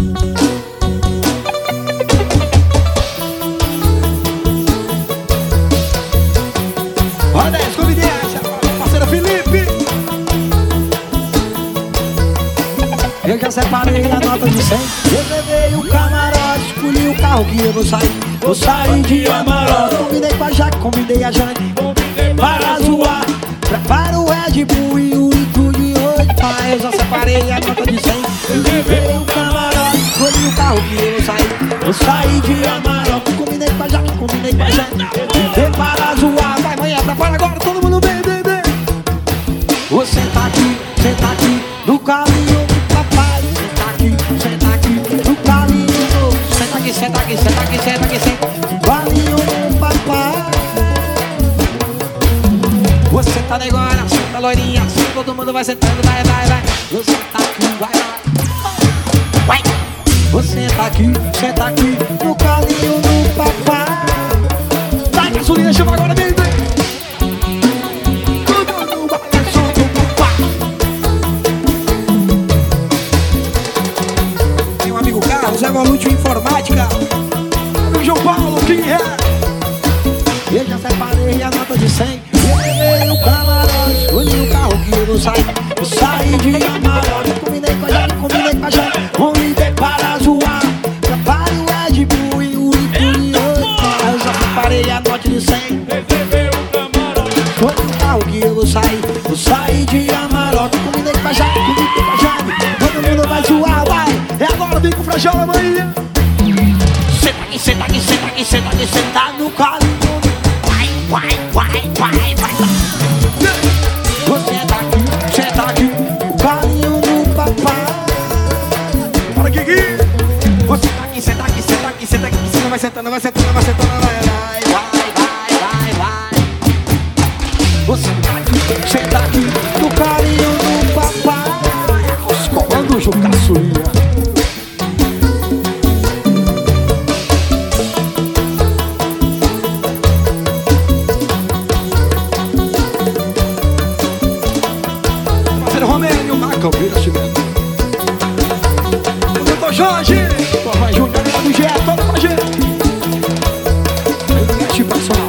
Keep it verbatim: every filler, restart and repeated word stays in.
Olha dez, convidei essa, parceiro Felipe. Eu já separei a nota de cem. Reservei o camarote, escolhi o carro que eu vou sair. Vou sair de Amarok. Combinei com a Jaque, convidei a Jane para zoar. Prepara o Red Bull e o litro de oito. Eu já separei a nota de cem. Reservei o camarote, escolhi o carro que eu vou sair. Vou sair de Amarok. Combinei com a Jaque, combinei com a Jane para zoar. Vai, manhã, prepara agora, todo mundo vem, vem, vem. Você tá aqui, você tá aqui no caminho do papai. Senta aqui, senta aqui no caminho novo. Senta aqui, senta aqui, senta aqui, senta aqui, senta no caminho do papai. Você tá negócio, senta loirinha, assim todo mundo vai sentando, vai, vai, vai. Você tá aqui, vai, vai, vai. Você tá aqui, senta aqui no caminho do papai. Vai, gasolina, chama agora, vem, vem. Zé Volute Informática, o João Paulo, quem é? Eu já separei a nota de cem. Eu levei o camarote, escolhi o carro que eu vou sair. Eu saí de Amarok, combinei com a Jane, combinei com a Jane. Convidei para zoar. Prepare o Red Bull e o litro de oito. Eu já separei a nota de cem. Escolhi o carro que eu vou sair. Eu saí de Amarok, combinei com a Jane, combinei com a Jane. Todo mundo vai zoar, vai. É agora, vem com o Frajola, amanhã. Senta aqui, senta aqui, senta aqui, senta aqui, senta no caminho. Vai, vai, vai, vai, vai. Você tá aqui, senta aqui, no caminho do papai. Bora, Kiki. Você tá aqui, senta aqui, senta aqui, senta aqui. Você não vai sentando, vai sentando, vai sentando, vai, vai, vai, vai, vai, vai. Você tá aqui, senta aqui, no caminho do papai. Os comandos do Caçulinha. Campeira Cimento. O doutor Jorge, Papai Júnior, do G E, todo com a gente. Ele mexe pra